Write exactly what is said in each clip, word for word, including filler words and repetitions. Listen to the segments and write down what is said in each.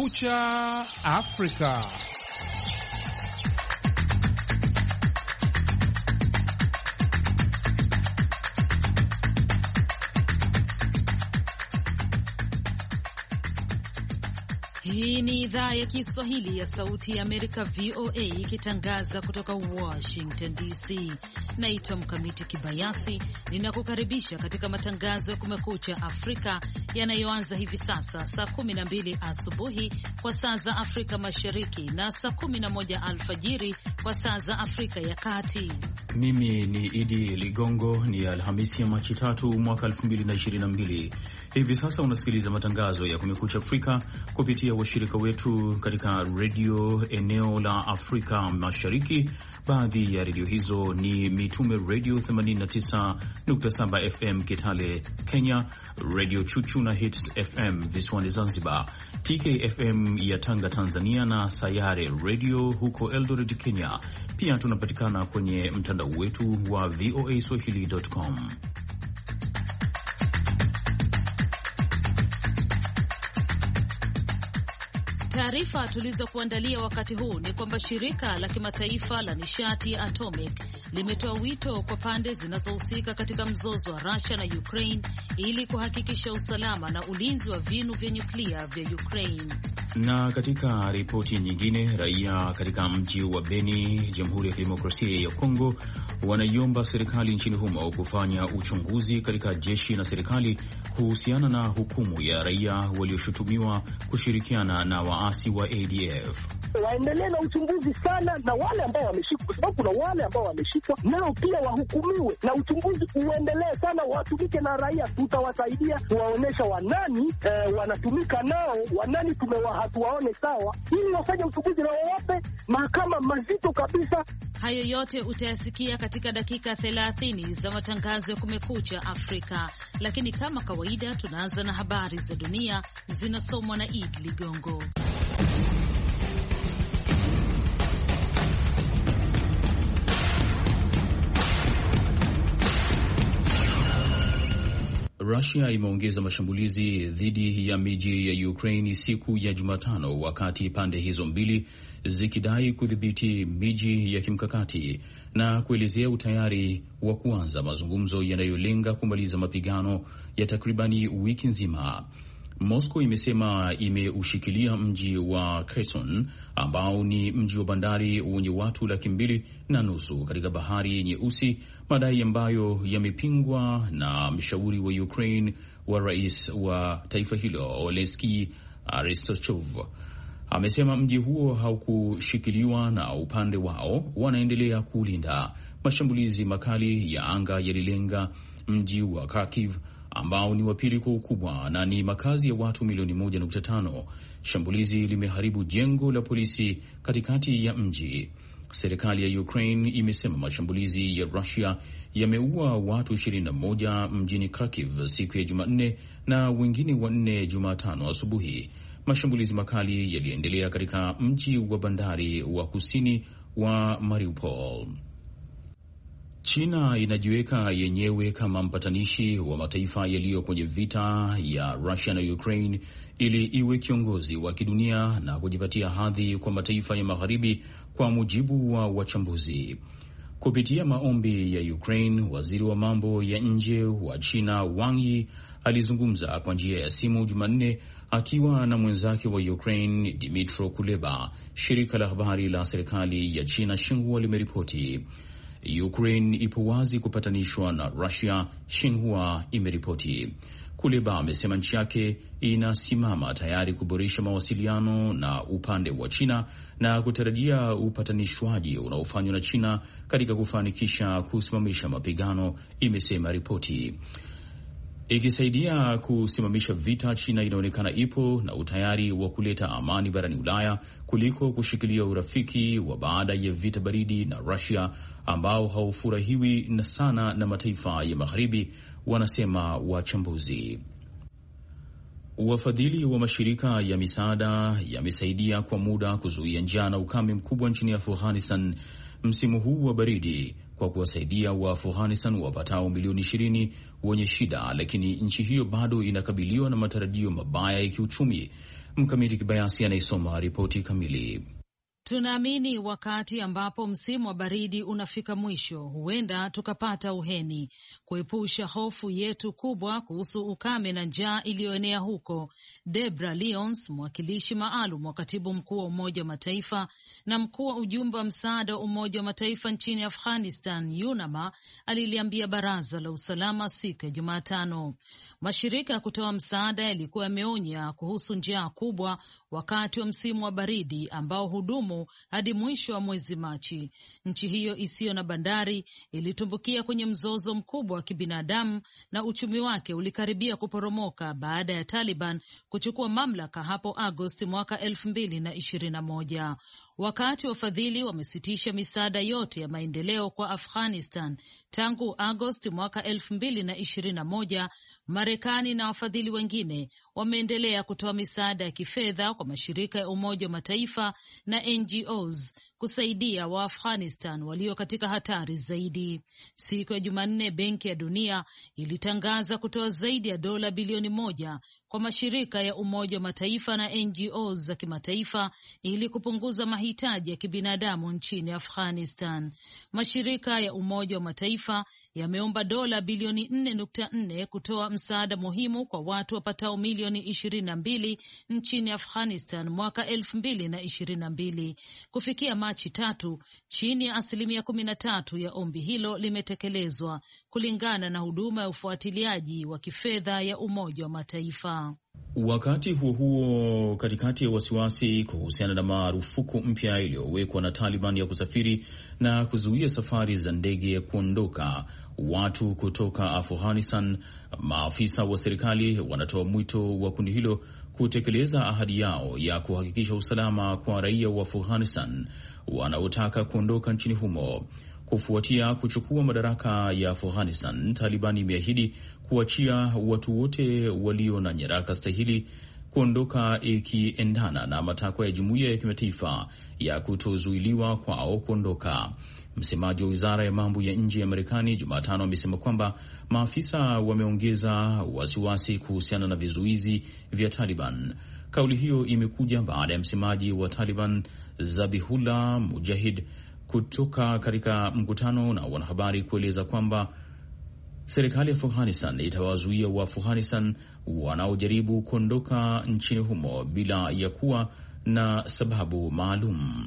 Kumekucha Afrika. Hii ni idhaa ya Kiswahili ya Sauti ya Amerika, V O A, ikitangaza kutoka Washington D C. Naitwa Mkamiti Kibayasi, ninakukaribisha katika matangazo ya Kumekucha Afrika yanayoanza hivi sasa saa kumi na mbili asubuhi kwa saa za Afrika Mashariki na saa kumi na moja alfajiri kwa saa za Afrika ya Kati. Mimi ni Idi Ligongo. Ni Alhamisi ya Machi tatu mwaka elfu mbili na ishirini na mbili. Hivi sasa unasikiliza matangazo ya Kumekucha Afrika kupitia washirika wetu katika redio eneo la Afrika Mashariki. Baadhi ya redio hizo ni Mitume Radio themanini na tisa nukta saba F M Kitale, Kenya, Radio Chuchu na Hits F M visiwani Zanzibar, T K F M ya Tanga, Tanzania, na Sayare Radio huko Eldoret, Kenya. Pia tunapatikana kwenye mtandao wetu wa V O A Swahili dot com. Taarifa tulizokuandalia wakati huu ni kwamba shirika la kimataifa la nishati ya atomic limetoa wito kwa pande zinazohusika katika mzozo wa Russia na Ukraine ili kuhakikisha usalama na ulinzi wa vinu vya nyuklia vya Ukraine. Na katika ripoti nyingine, raia katika mji wa Beni, Jamhuri ya Kidemokrasia ya Kongo, wanaiomba serikali nchini humo kufanya uchunguzi katika jeshi na serikali kuhusiana na hukumu ya raia walioshutumiwa kushirikiana na waasi wa A D F. Waendelee na uchunguzi sana, na wale ambao wameshikwa, kwa sababu kuna wale ambao wameshikwa nao pia wahukumiwe, na uchunguzi uendelee sana, watumike na raia. Tutawasaidia kuwaonesha wanani eh, wanatumika nao, wanani tumewahatuwaone sawa, ili wafanye uchunguzi na wawape mahakama mazito kabisa. Hayo yote utayasikia katika dakika thelathini za matangazo ya Kumekucha Afrika, lakini kama kawaida tunaanza na habari za dunia zinasomwa na Idi Ligongo. Russia imeongeza mashambulizi dhidi ya miji ya Ukraine siku ya Jumatano, wakati pande hizo mbili zikidai kudhibiti miji ya kimkakati na kuelezea utayari wa kuanza mazungumzo yanayolenga kumaliza mapigano ya takribani wiki nzima. Moscow imesema imeushikilia mji wa Kherson ambao ni mji wa bandari wenye watu laki mbili na nusu katika bahari Nyeusi, madai ambayo yamepingwa na mshauri wa Ukraine wa rais wa taifa hilo Oleksiy Arestovchuk. Amesema mji huo haukushikiliwa na upande wao wanaendelea kulinda. Mashambulizi makali ya anga yalilenga mji wa Kharkiv ambao ni wa pili kwa ukubwa na ni makazi ya watu milioni moja nukta tano. Shambulizi limeharibu jengo la polisi katikati ya mji. Serikali ya Ukraine imesema mashambulizi ya Russia yameua watu ishirini na moja mjini Kharkiv siku ya Jumanne na wengine wanne Jumatano asubuhi. Mashambulizi makali yaliendelea katika mji wa bandari wa kusini wa Mariupol. China inajiweka yenyewe kama mpatanishi wa mataifa yaliyo kwenye vita ya Russia na Ukraine ili iwe kiongozi wa kidunia na kujipatia hadhi kwa mataifa ya magharibi, kwa mujibu wa wachambuzi. Kupitia maombi ya Ukraine, waziri wa mambo ya nje wa China Wang Yi alizungumza kwa njia ya simu Jumanne akiwa na mwenzake wa Ukraine Dmytro Kuleba, shirika la habari la serikali ya China Xinhua limeripoti. Ukraine ipo wazi kupatanishwa na Russia, Xinhua imeripoti. Kuleba amesema nchi yake inasimama tayari kuboresha mawasiliano na upande wa China na kutarajia upatanishwaji unaofanywa na China katika kufanikisha kusimamisha mapigano, imesema ripoti. Ikisaidia kusimamisha vita, China inaonekana ipo na utayari wa kuleta amani barani Ulaya kuliko kushikilia urafiki wa baada ya vita baridi na Russia ambao haufurahiwi na sana na mataifa ya magharibi, wanasema wachambuzi. Wafadhili wa mashirika ya misaada yamesaidia kwa muda kuzuia njaa na ukame mkubwa nchini Afghanistan msimu huu wa baridi kwa kuwasaidia wa Afghanistan wapatao milioni ishirini wenye shida, lakini nchi hiyo bado inakabiliwa na matarajio mabaya ya kiuchumi. Mkamiti Kibayasi anaisoma ripoti kamili. Tunaamini wakati ambapo msimu wa baridi unafika mwisho, huenda tukapata uheni, kuepusha hofu yetu kubwa kuhusu ukame na njaa iliyoenea huko. Debra Lyons, mwakilishi maalum wa katibu mkuu wa Umoja wa Mataifa na mkuu wa ujumbe wa msaada wa Umoja wa Mataifa nchini Afghanistan, UNAMA, aliliambia Baraza la Usalama siku ya Jumatano. Mashirika ya kutoa msaada yalikuwa yameonya kuhusu njaa kubwa wakati wa msimu wa baridi ambao hudumu hadi mwisho wa mwezi Machi. Nchi hiyo isiyo na bandari ilitumbukia kwenye mzozo mkubwa wa kibinadamu na uchumi wake ulikaribia kuporomoka baada ya Taliban kuchukua mamlaka hapo Agosti mwaka elfu mbili na ishirini na moja. Wakati wafadhili wamesitisha misaada yote ya maendeleo kwa Afghanistan tangu Agosti mwaka elfu mbili na ishirini na moja, Marekani na wafadhili wengine wameendelea kutoa misaada ya kifedha kwa mashirika ya Umoja wa Mataifa na N G Os kusaidia wa Afghanistan walio katika hatari zaidi. Siku ya Jumanne, Benki ya Dunia ilitangaza kutoa zaidi ya dola bilioni moja kwa mashirika ya Umoja wa Mataifa na N G Os za kimataifa ili kupunguza mahitaji ya kibinadamu nchini Afghanistan. Mashirika ya Umoja wa Mataifa yameomba dola bilioni nne nukta nne kutoa msaada muhimu kwa watu wapatao milioni ishirini na mbili nchini Afghanistan mwaka elfu mbili na ishirini na mbili. Kufikia Machi tatu, chini ya asilimia kumi na tatu ya ombi hilo limetekelezwa kulingana na huduma ya ufuatiliaji wa kifedha ya Umoja wa Mataifa. Wakati huo huo, katikati ya wasiwasi kuhusiana na marufuku mpya iliyowekwa na Taliban ya kusafiri na kuzuia safari za ndege kuondoka watu kutoka Afghanistan, maafisa wa serikali wanatoa mwito wa kundi hilo kutekeleza ahadi yao ya kuhakikisha usalama kwa raia wa Afghanistan wanaotaka kuondoka nchini humo. Kufuatia kuchukua madaraka ya Afghanistan, Taliban imeahidi kuachia watu wote walio na nyaraka stahili kuondoka, ikiendana na matakwa ya jumuiya ya kimataifa ya kutozuiliwa kwao kuondoka. Msemaji wa wizara ya mambo ya nje ya Marekani Jumatano amesema kwamba maafisa wameongeza wasiwasi kuhusiana na vizuizi vya Taliban. Kauli hiyo imekuja baada ya msemaji wa Taliban Zabihullah Mujahid kutoka katika mkutano na wanahabari kueleza kwamba serikali ya Afghanistan itawazuia wa Afghanistan wanaojaribu kuondoka nchini humo bila ya kuwa na sababu maalum.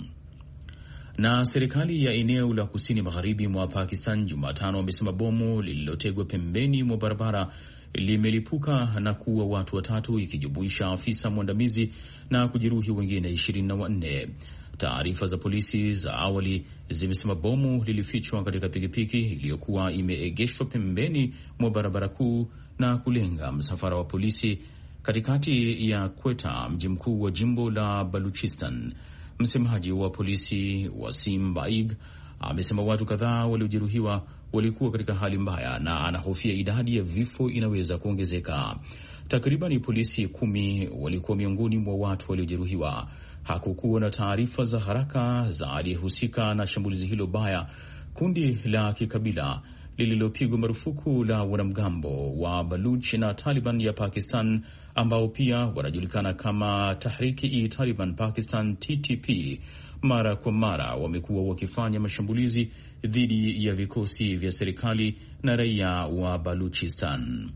Na serikali ya eneo la kusini magharibi mwa Pakistan Jumatano wamesema bomu lililotegwa pembeni mwa barabara limelipuka na kuua watu watatu, ikijumuisha afisa mwandamizi na kujeruhi wengine ishirini na wanne. Taarifa za polisi za awali zimesema bomu lilifichwa katika pikipiki iliyokuwa imeegeshwa pembeni mwa barabara kuu na kulenga msafara wa polisi katikati ya Quetta, mji mkuu wa jimbo la Baluchistan. Msemaji wa polisi Wasim Baig amesema watu kadhaa waliojeruhiwa walikuwa katika hali mbaya na anahofia idadi ya vifo inaweza kuongezeka. Takriban polisi kumi walikuwa miongoni mwa watu waliojeruhiwa. Hakukuwa na taarifa za haraka za aliyehusika na shambulizi hilo baya. Kundi la kikabila lililopigwa marufuku la wanamgambo wa Baluch na Taliban ya Pakistan, ambao pia wanajulikana kama Tahriki-i-Taliban Pakistan T T P, mara kwa mara wamekuwa wakifanya mashambulizi dhidi ya vikosi vya serikali na raia wa Baluchistan.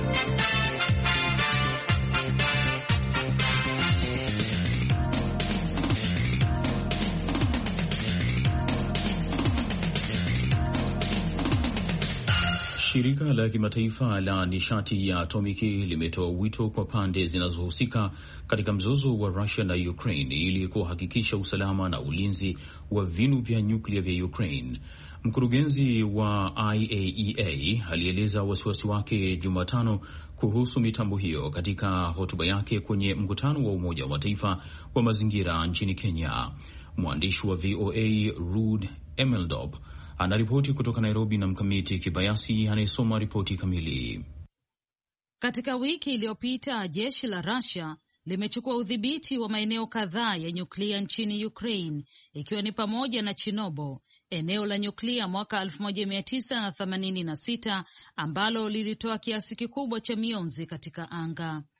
Shirika la kimataifa la nishati ya atomiki limetoa wito kwa pande zinazohusika katika mzozo wa Russia na Ukraine ili kuhakikisha usalama na ulinzi wa vinu vya nyuklia vya Ukraine. Mkurugenzi wa I A E A alieleza wasiwasi wake Jumatano kuhusu mitambo hiyo katika hotuba yake kwenye mkutano wa Umoja wa Mataifa wa mazingira nchini Kenya. Mwandishi wa V O A Rud Emeldop anaripoti kutoka Nairobi na Mkamiti Kibayasi anayesoma ripoti kamili. Katika wiki iliyopita, jeshi la Russia limechukua udhibiti wa maeneo kadhaa ya nyuklia nchini Ukraine, ikiwa ni pamoja na Chernobyl, eneo la nyuklia mwaka elfu moja mia tisa na themanini na sita ambalo lilitoa kiasi kikubwa cha mionzi katika anga.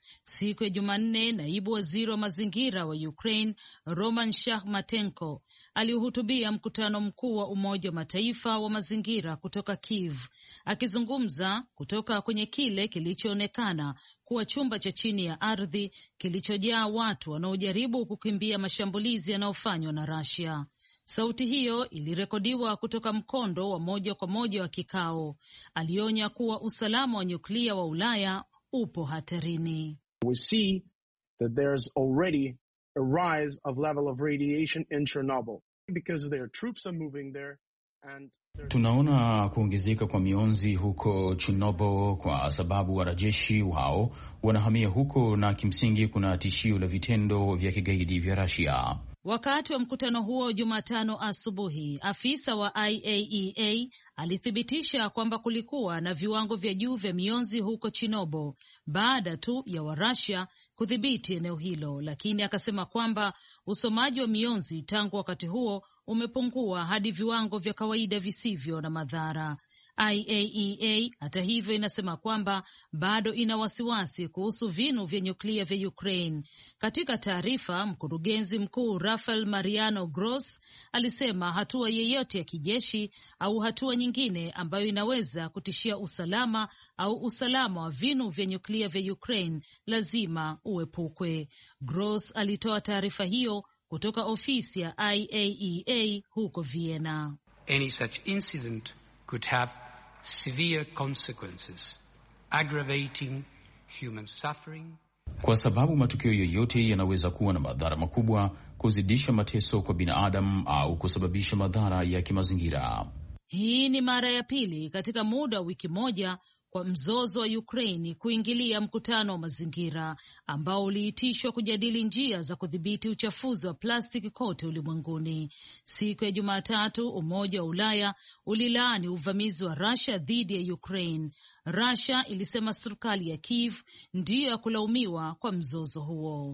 Siku ya Jumanne, naibu waziri wa mazingira wa Ukraine Roman Shachmatenko alihutubia mkutano mkuu wa Umoja wa Mataifa wa mazingira kutoka Kiev, akizungumza kutoka kwenye kile kilichoonekana kuwa chumba cha chini ya ardhi kilichojaa watu wanaojaribu kukimbia mashambulizi yanayofanywa na Russia. Sauti hiyo ilirekodiwa kutoka mkondo wa moja kwa moja wa kikao. Alionya kuwa usalama wa nyuklia wa Ulaya upo hatarini. We see that there's already a rise of level of radiation in Chernobyl because their troops are moving there and tunaona kuongezeka kwa mionzi huko Chernobyl kwa sababu wanajeshi wao wanahamia huko na kimsingi kuna tishio la vitendo vya kigaidi vya Russia. Wakati wa mkutano huo Jumatano asubuhi, afisa wa I A E A alithibitisha kwamba kulikuwa na viwango vya juu vya mionzi huko Chernobyl baada tu ya Warusia kudhibiti eneo hilo, lakini akasema kwamba usomaji wa mionzi tangu wakati huo umepungua hadi viwango vya kawaida visivyo na madhara. I A E A hata hivyo inasema kwamba bado ina wasiwasi kuhusu vinu vya nyuklia vya Ukraine. Katika taarifa, mkurugenzi mkuu Rafael Mariano Gross alisema hatua yeyote ya kijeshi au hatua nyingine ambayo inaweza kutishia usalama au usalama wa vinu vya nyuklia vya Ukraine lazima uepukwe. Gross alitoa taarifa hiyo kutoka ofisi ya I A E A huko Vienna. Any such incident could have severe consequences, aggravating human suffering. Kwa sababu matukio yoyote yanaweza kuwa na madhara makubwa, kuzidisha mateso kwa binadamu au kusababisha madhara ya kimazingira. Hii ni mara ya pili katika muda wa wiki moja kwa mzozo wa Ukraine kuingilia mkutano wa mazingira ambao uliitishwa kujadili njia za kudhibiti uchafuzi wa plastiki kote ulimwenguni. Siku ya Jumatatu, Umoja wa Ulaya ulilaani uvamizi wa Russia dhidi ya Ukraine. Russia ilisema serikali ya Kiev ndiyo ya kulaumiwa kwa mzozo huo.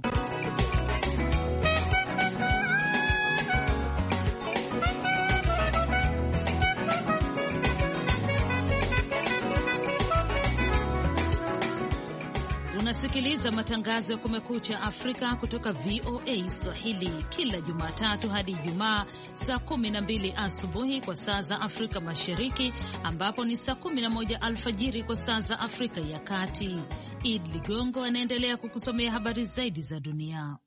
Unasikiliza matangazo ya Kumekucha Afrika kutoka V O A Swahili kila Jumatatu hadi Ijumaa saa kumi na mbili asubuhi kwa saa za Afrika Mashariki, ambapo ni saa kumi na moja alfajiri kwa saa za Afrika ya Kati. Id Ligongo anaendelea kukusomea habari zaidi za dunia.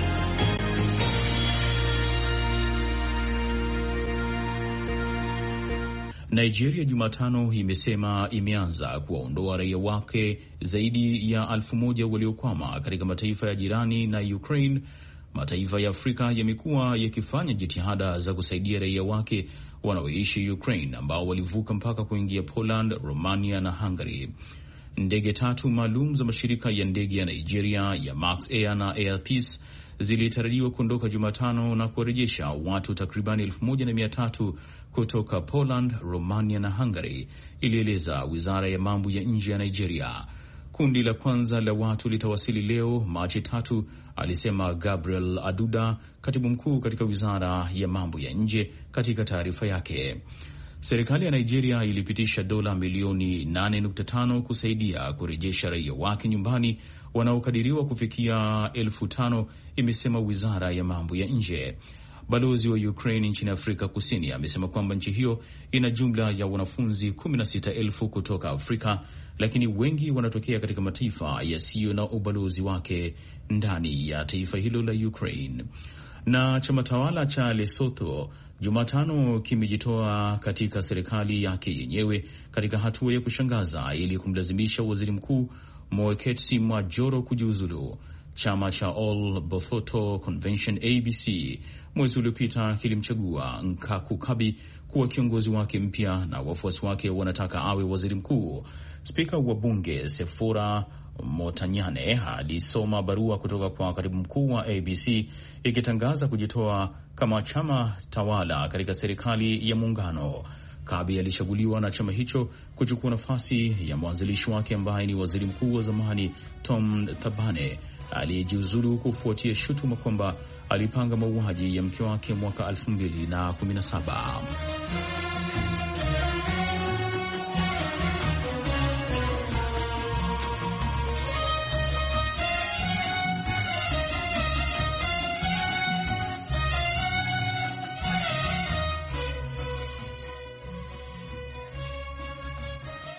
Nigeria Jumatano imesema imeanza kuwaondoa raia wake zaidi ya elfu moja waliokwama katika mataifa ya jirani na Ukraine. Mataifa ya Afrika yamekuwa yakifanya jitihada za kusaidia raia wake wanaoishi Ukraine ambao walivuka mpaka kuingia Poland, Romania na Hungary. Ndege tatu maalum za mashirika ya ndege ya Nigeria ya Max Air na Air Peace zilitarajiwa kuondoka Jumatano na kuwarejesha watu takribani elfu moja na mia tatu kutoka Poland, Romania na Hungary, ilieleza wizara ya mambo ya nje ya Nigeria. Kundi la kwanza la watu litawasili leo Machi tatu, alisema Gabriel Aduda, katibu mkuu katika wizara ya mambo ya nje katika taarifa yake. Serikali ya Nigeria ilipitisha dola milioni nane nukta tano kusaidia kurejesha raia wake nyumbani wanaokadiriwa kufikia elfu tano, imesema wizara ya mambo ya nje. Balozi wa Ukraine nchini Afrika Kusini amesema kwamba nchi hiyo ina jumla ya wanafunzi kumi na sita elfu kutoka Afrika, lakini wengi wanatokea katika mataifa yasiyo na ubalozi wake ndani ya taifa hilo la Ukraine. Na chama tawala cha Lesotho Jumatano kimejitoa katika serikali yake yenyewe katika hatua ya kushangaza ili kumlazimisha waziri mkuu Moeketsi Majoro kujiuzulu. Chama cha All Bothoto Convention A B C mwezi uliopita kilimchagua Nkaku Kabi kuwa kiongozi wake mpya na wafuasi wake wanataka awe waziri mkuu. Spika wa bunge Sefora Motanyane alisoma barua kutoka kwa katibu mkuu wa A B C ikitangaza kujitoa kama chama tawala katika serikali ya muungano. Kabi alichaguliwa na chama hicho kuchukua nafasi ya mwanzilishi wake ambaye ni waziri mkuu wa zamani Tom Thabane aliyejiuzulu kufuatia shutuma kwamba alipanga mauaji ya mke wake mwaka elfu mbili na kumi na saba.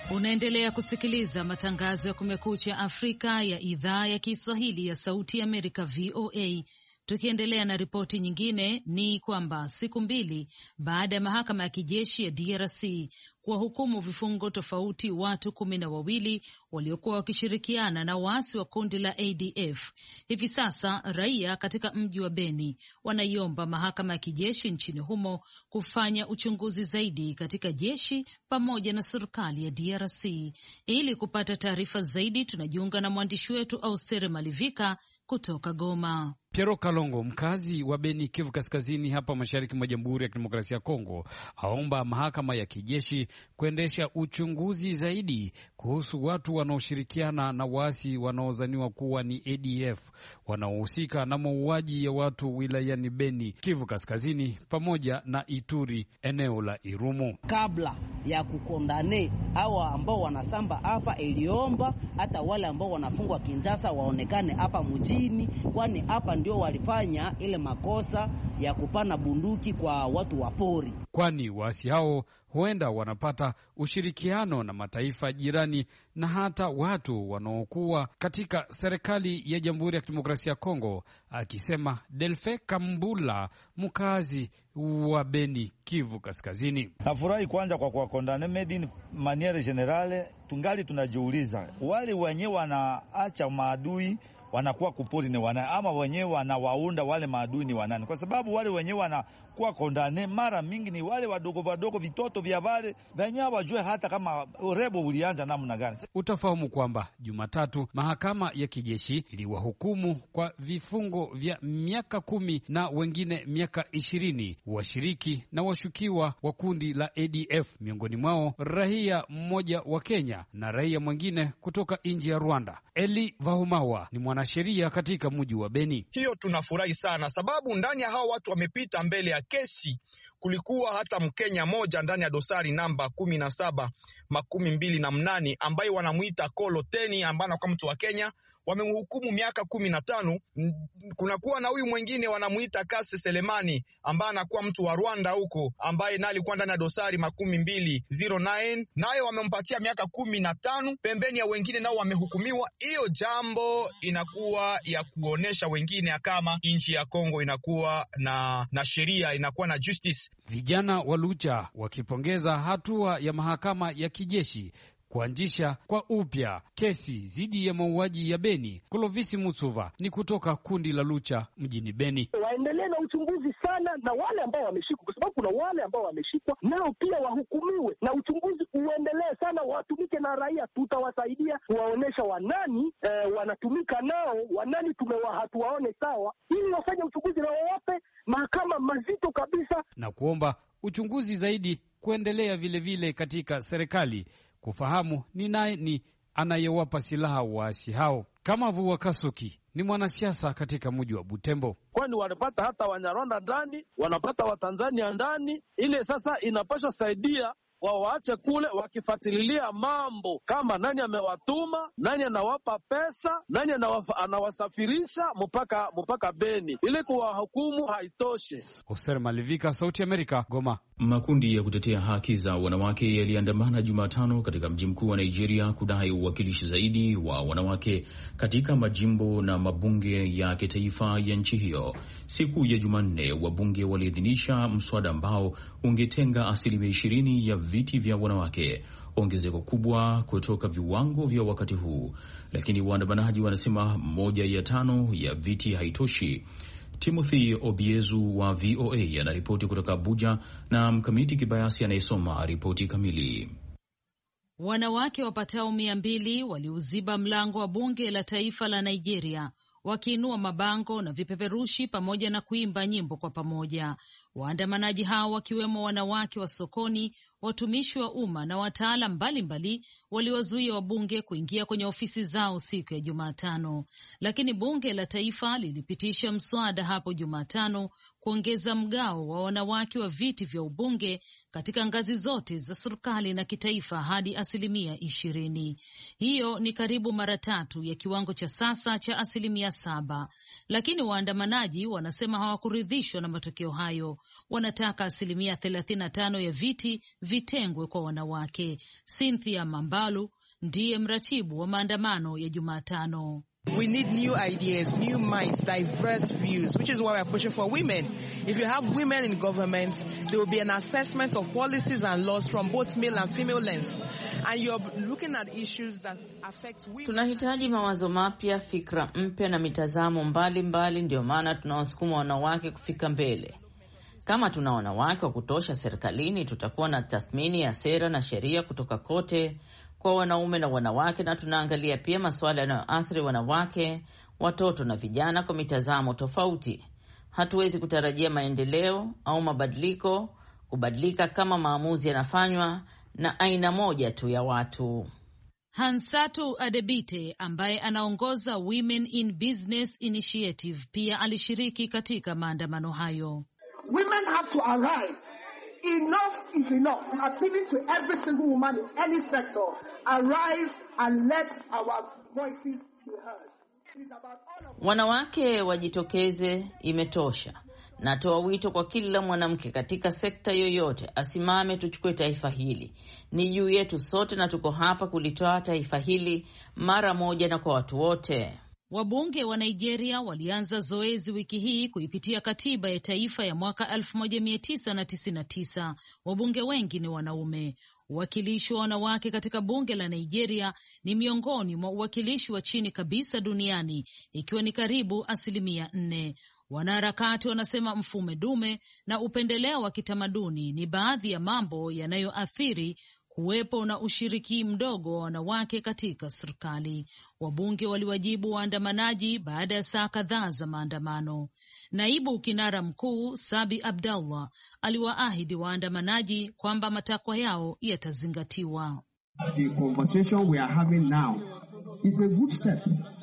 Unaendelea kusikiliza matangazo ya Kumekucha Afrika ya idhaa ya Kiswahili ya Sauti ya Amerika, V O A. Tukiendelea na ripoti nyingine, ni kwamba siku mbili baada ya mahakama ya kijeshi ya D R C kuwahukumu vifungo tofauti watu kumi na wawili waliokuwa wakishirikiana na waasi wa kundi la A D F, hivi sasa raia katika mji wa Beni wanaiomba mahakama ya kijeshi nchini humo kufanya uchunguzi zaidi katika jeshi pamoja na serikali ya D R C. Ili kupata taarifa zaidi, tunajiunga na mwandishi wetu Austere Malivika kutoka Goma. Piero Kalongo, mkazi wa Beni, Kivu Kaskazini, hapa mashariki mwa Jamhuri ya Kidemokrasia ya Kongo, aomba mahakama ya kijeshi kuendesha uchunguzi zaidi kuhusu watu wanaoshirikiana na waasi wanaozaniwa kuwa ni A D F wanaohusika na mauaji ya watu wilayani Beni, Kivu Kaskazini pamoja na Ituri, eneo la Irumu. Kabla ya kukondane hawa ambao wanasamba hapa, iliomba hata wale ambao wanafungwa Kinshasa waonekane hapa mjini, kwani hapa ndio walifanya ile makosa ya kupana bunduki kwa watu wa pori. Kwani waasi hao huenda wanapata ushirikiano na mataifa jirani na hata watu wanaokuwa katika serikali ya Jamhuri ya Kidemokrasia ya Kongo, akisema Delfe Kambula, mkazi wa Beni, Kivu Kaskazini. Nafurahi kwanza kwa kwa kondane medin maniere generale. Tungali tunajiuliza wale wenyewe wanaacha maadui wanakuwa kupori ni wanani, ama wenyewe wanawaunda wale maadui ni wanani? Kwa sababu wale wenyewe wanakuwa kondane mara mingi ni wale wadogo wadogo, vitoto vya wale wenyewe wajue hata kama urebo ulianza namna gani. Utafahamu kwamba Jumatatu mahakama ya kijeshi iliwahukumu kwa vifungo vya miaka kumi na wengine miaka ishirini washiriki na washukiwa wa kundi la A D F, miongoni mwao raia mmoja wa Kenya na raia mwingine kutoka nchi ya Rwanda. Eli Vahumawa ni mwanasheria katika mji wa Beni. Hiyo tunafurahi sana, sababu ndani ya hao watu wamepita mbele ya kesi. Kulikuwa hata Mkenya moja ndani ya dosari namba kumi na saba makumi mbili na mnane ambaye wanamuita Kolo Teni, ambaye anakuwa mtu wa Kenya, wamemhukumu miaka kumi na tano. Kunakuwa na huyu mwingine wanamuita Kase Selemani ambaye anakuwa mtu wa Rwanda huko, ambaye naye alikuwa ndani ya dosari makumi mbili zero nine, naye wamempatia miaka kumi na tano. Pembeni ya wengine nao wamehukumiwa. Hiyo jambo inakuwa ya kuonesha wengine kama nchi ya Kongo inakuwa na na sheria, inakuwa na justice. Vijana wa Lucha wakipongeza hatua ya mahakama ya kijeshi kuanzisha kwa upya kesi dhidi ya mauaji ya Beni. Kolovisi Mutsuva ni kutoka kundi la Lucha mjini Beni. Waendelee na uchunguzi sana, na wale ambao wameshikwa, kwa sababu kuna wale ambao wameshikwa nao pia wahukumiwe, na uchunguzi uendelee sana, watumike na raia. Tutawasaidia kuwaonesha wanani eh, wanatumika nao, wanani tumewahatuwaone sawa, ili wafanye uchunguzi na wawape mahakama mazito kabisa, na kuomba uchunguzi zaidi kuendelea vile vile katika serikali kufahamu ni nani anayewapa silaha waasi hao. Kama Vua Kasuki ni mwanasiasa katika mji wa Butembo. Kwani wanapata hata Wanyarwanda ndani, wanapata Watanzania ndani, ile sasa inapaswa saidia wawaache kule wakifuatilia mambo kama nani amewatuma, nani anawapa pesa, nani anawasafirisha mpaka mpaka Beni, ili kuwahukumu haitoshe. Hoser Malivika, Sauti Amerika, Goma. Makundi ya kutetea haki za wanawake yaliandamana Jumatano katika mji mkuu wa Nigeria kudai uwakilishi zaidi wa wanawake katika majimbo na mabunge ya kitaifa ya nchi hiyo. Siku ya Jumanne, wabunge waliidhinisha mswada ambao ungetenga asilimia ishirini ya viti vya wanawake, ongezeko kubwa kutoka viwango vya wakati huu, lakini waandamanaji wanasema moja ya tano ya viti haitoshi. Timothy Obiezu wa V O A anaripoti kutoka Abuja na Mkamiti Kibayasi anayesoma ripoti kamili. Wanawake wapatao mia mbili waliuziba mlango wa bunge la taifa la Nigeria wakiinua mabango na vipeperushi pamoja na kuimba nyimbo kwa pamoja. Waandamanaji hao wakiwemo wanawake wa sokoni, watumishi wa umma na wataalam mbalimbali waliwazuia wabunge kuingia kwenye ofisi zao siku ya Jumatano, lakini bunge la taifa lilipitisha mswada hapo Jumatano kuongeza mgao wa wanawake wa viti vya ubunge katika ngazi zote za serikali na kitaifa hadi asilimia ishirini. Hiyo ni karibu mara tatu ya kiwango cha sasa cha asilimia saba, lakini waandamanaji wanasema hawakuridhishwa na matokeo hayo. wanataka asilimia thelathini na tano ya viti vitengwe kwa wanawake. Cynthia Mambalu ndiye mratibu wa maandamano ya Jumatano. We need new ideas, new minds, diverse views, which is why we are pushing for women. If you have women in government, there will be an assessment of policies and laws from both male and female lens. And you're looking at issues that affect women. Tunahitaji mawazo mapya, fikra mpya na mitazamo mbalimbali, ndio maana tunawasukuma wanawake kufika mbele. Kama tuna wanawake wa kutosha serikalini, tutakuwa na tathmini ya sera na sheria kutoka kote kwa wanaume na wanawake, na tunaangalia pia masuala yanayoathiri wanawake, watoto na vijana kwa mitazamo tofauti. Hatuwezi kutarajia maendeleo au mabadiliko kubadilika kama maamuzi yanafanywa na aina moja tu ya watu. Hansatu Adebite ambaye anaongoza Women in Business Initiative pia alishiriki katika maandamano hayo. Women have to arise. Enough is enough. I'm appealing to every single woman in any sector. Arise and let our voices be heard. It's about all of us. Wanawake wajitokeze, imetosha. Natoa wito kwa kila mwanamke katika sekta yoyote, asimame, tuchukue taifa hili. Ni juu yetu sote na tuko hapa kulitoa taifa hili mara moja na kwa watu wote. Wabunge wa Nigeria walianza zoezi wiki hii kuipitia katiba ya taifa ya mwaka elfu moja mia tisa tisini na tisa. Wabunge wengi ni wanaume. Uwakilishi wa wanawake katika bunge la Nigeria ni miongoni mwa uwakilishi wa chini kabisa duniani, ikiwa ni karibu asilimia nne. Wanaharakati wanasema mfumo dume na upendeleo wa kitamaduni ni baadhi ya mambo yanayoathiri kuwepo na ushiriki mdogo wa wanawake katika serikali. Wabunge waliwajibu waandamanaji baada ya saa kadhaa za maandamano. Naibu kinara mkuu Sabi Abdallah aliwaahidi waandamanaji kwamba matakwa yao yatazingatiwa. The conversation we are having now is a good step,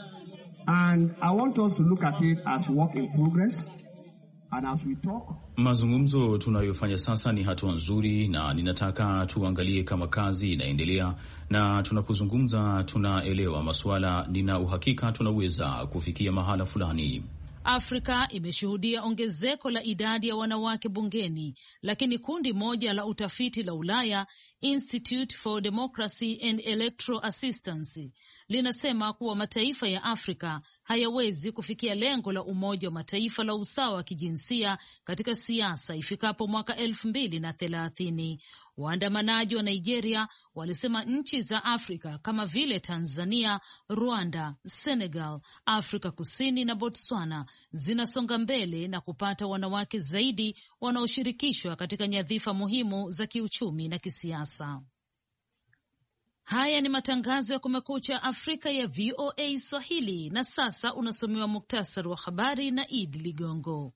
and I want us to look at it as work in progress. And as we talk, mazungumzo tunayofanya sasa ni hatua nzuri, na ninataka tuangalie kama kazi inaendelea, na tunapozungumza tunaelewa masuala, nina uhakika tunaweza kufikia mahala fulani. Afrika imeshuhudia ongezeko la idadi ya wanawake bungeni, lakini kundi moja la utafiti la Ulaya, Institute for Democracy and Electoral Assistance, linasema kuwa mataifa ya Afrika hayawezi kufikia lengo la Umoja wa Mataifa la usawa wa kijinsia katika siasa ifikapo mwaka elfu mbili na thelathini. Waandamanaji wa Nigeria walisema nchi za Afrika kama vile Tanzania, Rwanda, Senegal, Afrika Kusini na Botswana zinasonga mbele na kupata wanawake zaidi wanaoshirikishwa katika nyadhifa muhimu za kiuchumi na kisiasa. Haya ni matangazo ya Kumekucha Afrika ya V O A Swahili, na sasa unasomewa muktasari wa habari na Idi Ligongo.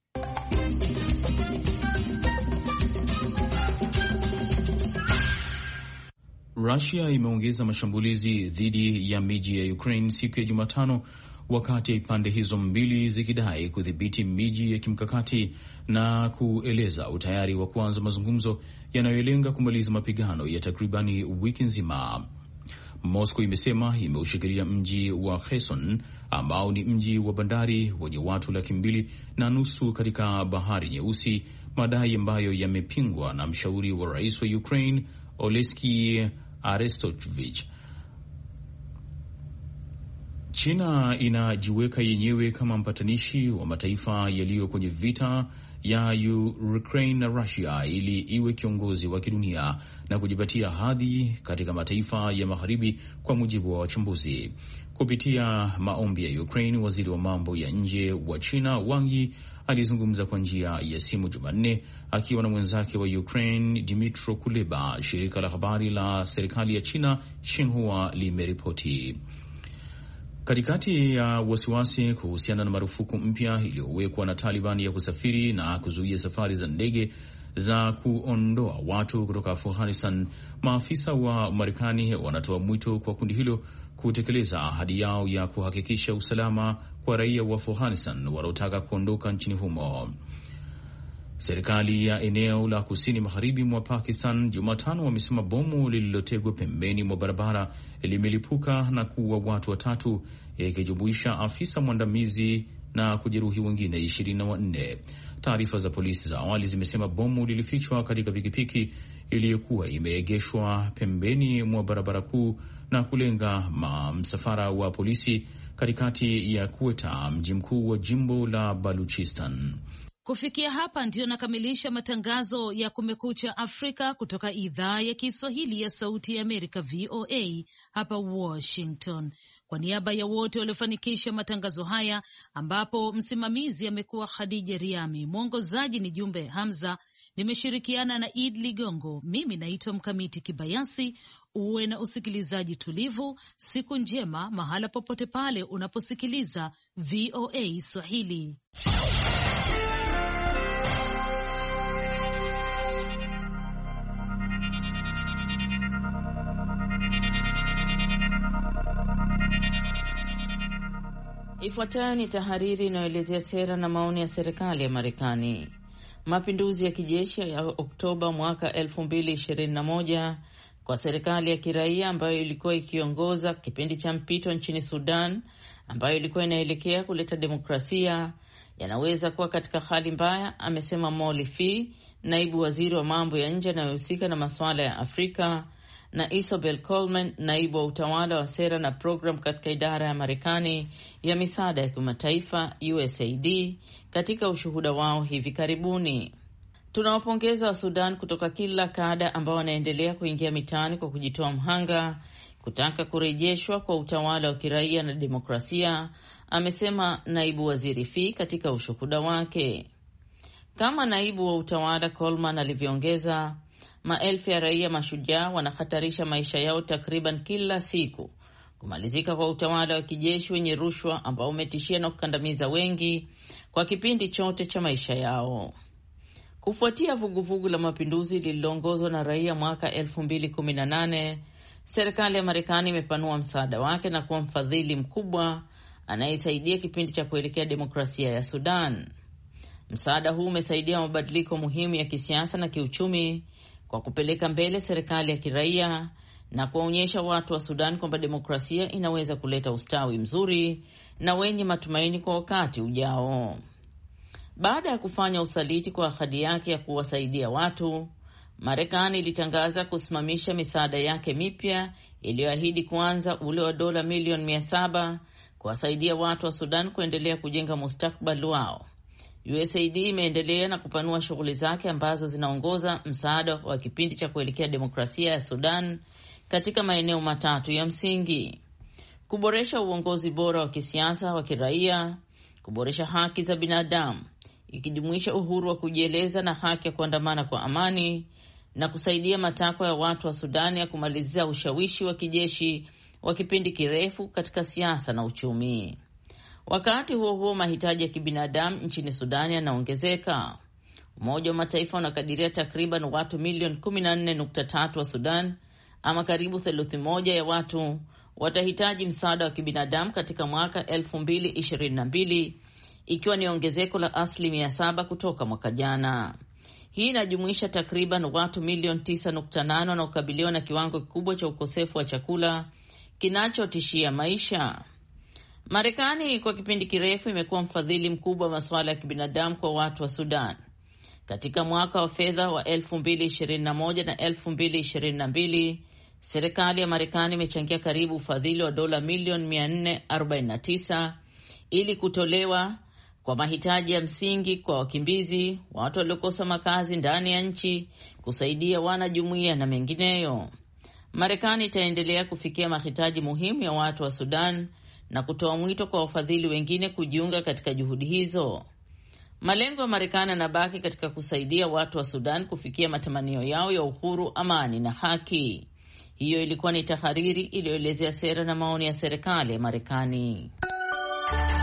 Russia imeongeza mashambulizi dhidi ya miji ya Ukraine siku ya Jumatano, wakati pande hizo mbili zikidai kudhibiti miji ya kimkakati na kueleza utayari wa kuanza mazungumzo yanayolenga kumaliza mapigano ya takribani wiki nzima. Moscow imesema imeushikilia mji wa Kherson ambao ni mji wa bandari wenye watu laki mbili na nusu katika Bahari Nyeusi, madai ambayo yamepingwa na mshauri wa rais wa Ukraine Oleksiy Arestovich. China inajiweka yenyewe kama mpatanishi wa mataifa yaliyo kwenye vita ya Ukraine na Russia ili iwe kiongozi wa kidunia na kujipatia hadhi katika mataifa ya magharibi, kwa mujibu wa wachambuzi. Kupitia maombi ya Ukraine, waziri wa mambo ya nje wa China Wang Yi alizungumza kwa njia ya simu Jumanne akiwa na mwenzake wa Ukraine Dmytro Kuleba, shirika la habari la serikali ya China Xinhua limeripoti. Katikati ya wasiwasi kuhusiana na marufuku mpya iliyowekwa na Taliban ya kusafiri na kuzuia safari za ndege za kuondoa watu kutoka Afghanistan, maafisa wa Marekani wanatoa mwito kwa kundi hilo kutekeleza ahadi yao ya kuhakikisha usalama kwa raia wa Afghanistan wanaotaka kuondoka nchini humo. Serikali ya eneo la kusini magharibi mwa Pakistan Jumatano wamesema bomu lililotegwa pembeni mwa barabara limelipuka na kuua watu watatu, ikijumuisha afisa mwandamizi na kujeruhi wengine ishirini na wanne. Taarifa za polisi za awali zimesema bomu lilifichwa katika pikipiki iliyokuwa imeegeshwa pembeni mwa barabara kuu na kulenga msafara wa polisi katikati ya Quetta, mji mkuu wa jimbo la Baluchistan. Kufikia hapa ndio nakamilisha matangazo ya Kumekucha Afrika kutoka idhaa ya Kiswahili ya Sauti ya Amerika, V O A hapa Washington. Kwa niaba ya wote waliofanikisha matangazo haya, ambapo msimamizi amekuwa Khadija Riami, mwongozaji ni Jumbe Hamza, nimeshirikiana na Id Ligongo. Mimi naitwa Mkamiti Kibayasi. Uwe na usikilizaji tulivu, siku njema mahala popote pale unaposikiliza V O A Swahili. Ifuatayo ni tahariri inayoelezea sera na maoni ya serikali ya Marekani. Mapinduzi ya kijeshi ya Oktoba mwaka elfu mbili ishirini na moja kwa serikali ya kiraia ambayo ilikuwa ikiongoza kipindi cha mpito nchini Sudan, ambayo ilikuwa inaelekea kuleta demokrasia, yanaweza kuwa katika hali mbaya, amesema Molly Fee, naibu waziri wa mambo ya nje anayohusika na masuala ya Afrika, na Isabel Coleman, naibu wa utawala wa sera na program katika idara ya Marekani ya misaada ya kimataifa U S A I D, katika ushuhuda wao hivi karibuni. Tunawapongeza wa Sudan kutoka kila kada ambao wanaendelea kuingia mitaani kwa kujitoa mhanga kutaka kurejeshwa kwa utawala wa kiraia na demokrasia, amesema naibu waziri Fee katika ushuhuda wake. Kama naibu wa utawala Coleman alivyoongeza, maelfu ya raia mashujaa wanahatarisha maisha yao takriban kila siku kumalizika kwa utawala wa kijeshi wenye rushwa ambao umetishia na kukandamiza wengi kwa kipindi chote cha maisha yao. Kufuatia vuguvugu la mapinduzi lililoongozwa na raia mwaka elfu mbili kumi na nane, serikali ya Marekani imepanua msaada wake na kuwa mfadhili mkubwa anayesaidia kipindi cha kuelekea demokrasia ya Sudan. Msaada huu umesaidia mabadiliko muhimu ya kisiasa na kiuchumi kwa kupeleka mbele serikali ya kiraia na kuwaonyesha watu wa Sudan kwamba demokrasia inaweza kuleta ustawi mzuri na wenye matumaini kwa wakati ujao. Baada ya kufanya usaliti kwa ahadi yake ya kuwasaidia watu, Marekani ilitangaza kusimamisha misaada yake mipya iliyoahidi kuanza ule wa dola milioni mia saba kuwasaidia watu wa Sudan kuendelea kujenga mustakabali wao. U S A I D imeendelea na kupanua shughuli zake ambazo zinaongoza msaada wa kipindi cha kuelekea demokrasia ya Sudan katika maeneo matatu ya msingi: kuboresha uongozi bora wa kisiasa wa kiraia, kuboresha haki za binadamu ikijumuisha uhuru wa kujieleza na haki ya kuandamana kwa amani, na kusaidia matakwa ya watu wa Sudan ya kumalizia ushawishi wa kijeshi wa kipindi kirefu katika siasa na uchumi. Wakati huo huo, mahitaji ya kibinadamu nchini Sudan yanaongezeka. Umoja wa Mataifa unakadiria takriban watu milioni kumi na nne nukta tatu wa Sudan, ama karibu theluthi moja ya watu, watahitaji msaada wa kibinadamu katika mwaka elfu mbili ishirini na mbili, ikiwa ni ongezeko la asilimia saba kutoka mwaka jana. Hii inajumuisha takriban watu milioni tisa nukta nane wanaokabiliwa na kiwango kikubwa cha ukosefu wa chakula kinachotishia maisha. Marekani kwa kipindi kirefu imekuwa mfadhili mkubwa wa masuala ya kibinadamu kwa watu wa Sudan. Katika mwaka wa fedha wa elfu mbili ishirini na moja na elfu mbili ishirini na mbili, serikali ya Marekani imechangia karibu ufadhili wa dola milioni mia nne arobaini na tisa ili kutolewa kwa mahitaji ya msingi kwa wakimbizi, watu waliokosa makazi ndani ya nchi, kusaidia wanajumuiya na mengineyo. Marekani itaendelea kufikia mahitaji muhimu ya watu wa Sudan na kutoa mwito kwa wafadhili wengine kujiunga katika juhudi hizo. Malengo ya Marekani yanabaki katika kusaidia watu wa Sudan kufikia matamanio yao ya uhuru, amani na haki. Hiyo ilikuwa ni tahariri iliyoelezea sera na maoni ya serikali ya Marekani.